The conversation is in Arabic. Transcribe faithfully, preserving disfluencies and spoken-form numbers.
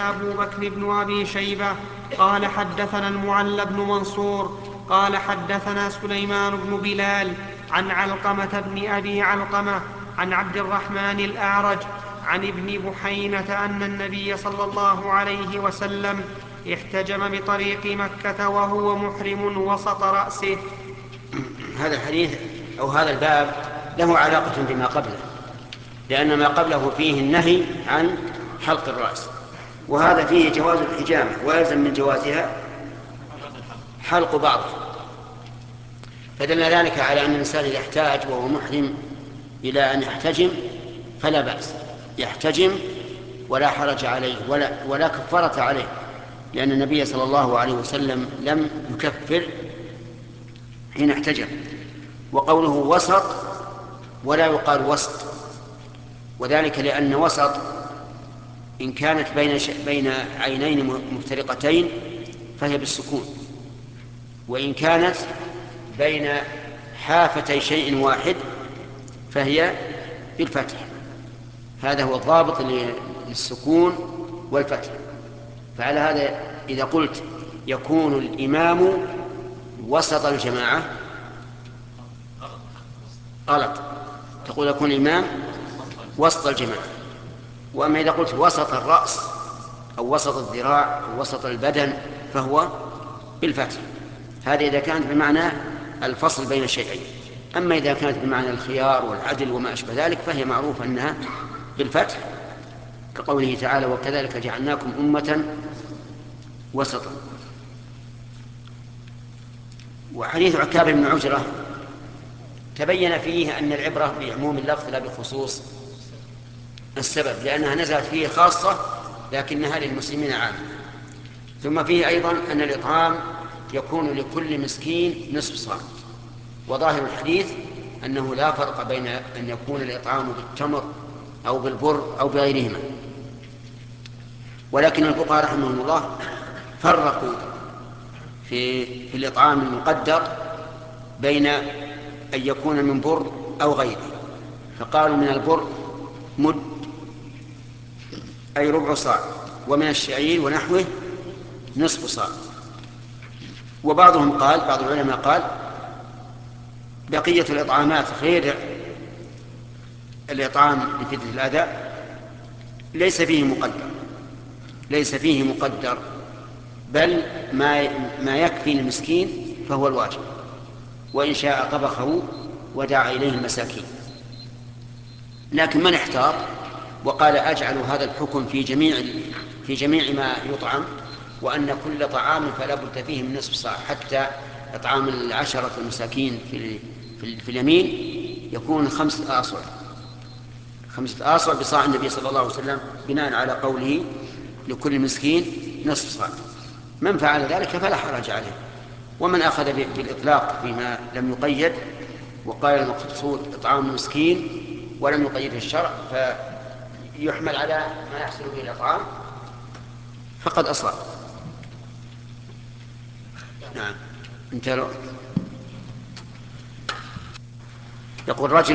حدثنا أبو بكر بن أبي شيبة قال حدثنا المعلى بن منصور قال حدثنا سليمان بن بلال عن علقمة بن أبي علقمة عن عبد الرحمن الأعرج عن ابن بحينة أن النبي صلى الله عليه وسلم احتجم بطريق مكة وهو محرم وسط رأسه. هذا الحديث أو هذا الباب له علاقة بما قبله، لأن ما قبله فيه النهي عن حلق الرأس، وهذا فيه جواز الحجامة، ويلزم من جوازها حلق بعضه. فدل ذلك على أن الإنسان إذا احتاج وهو محرم إلى أن يحتجم فلا بأس، يحتجم ولا حرج عليه ولا, ولا كفارة عليه، لأن النبي صلى الله عليه وسلم لم يكفر حين احتجم. وقوله وسط ولا يقال وسط، وذلك لأن وسط إن كانت بين, ش... بين عينين مفترقتين فهي بالسكون، وإن كانت بين حافتي شيء واحد فهي بالفتح. هذا هو الضابط للسكون والفتح. فعلى هذا إذا قلت يكون الإمام وسط الجماعة غلط، تقول يكون الإمام وسط الجماعة. وأما إذا قلت وسط الرأس أو وسط الذراع أو وسط البدن فهو بالفتح. هذا إذا كانت بمعنى الفصل بين الشيئين. أما إذا كانت بمعنى الخيار والعدل وما أشبه ذلك فهي معروفة أنها بالفتح، كقوله تعالى وكذلك جعلناكم أمة وسطا. وحديث عكاب بن عجرة تبين فيه أن العبرة بعموم اللفظ لا بخصوص السبب، لأنها نزلت فيه خاصة لكنها للمسلمين عامة. ثم فيه أيضا أن الإطعام يكون لكل مسكين نصف صاع، وظاهر الحديث أنه لا فرق بين أن يكون الإطعام بالتمر أو بالبر أو بغيرهما. ولكن الفقهاء رحمهم الله فرقوا في, في الإطعام المقدر بين أن يكون من بر أو غيره، فقالوا من البر مد أي ربع صاع، ومن الشعير ونحوه نصف صاع. وبعضهم قال بعض العلماء قال بقية الإطعامات غير الإطعام لفدية الأذى ليس فيه مقدر، ليس فيه مقدر بل ما ما يكفي المسكين فهو الواجب، وإن شاء طبخه ودعا إليه المساكين. لكن من احتاط وقال أجعل هذا الحكم في جميع في جميع ما يطعم، وأن كل طعام فلا بد فيه من نصف صاع، حتى إطعام العشرة المساكين في في, في اليمين يكون خمسة آصع خمسة آصع بصاع النبي صلى الله عليه وسلم، بناء على قوله لكل مسكين نصف صاع. من فعل ذلك فلا حرج عليه. ومن أخذ بالإطلاق فيما لم يقيد وقال المقصود إطعام مسكين ولم يقيده الشرع فيحمل على ما يحصل به الإطعام فقد أصاب. نعم. انت يقول رجل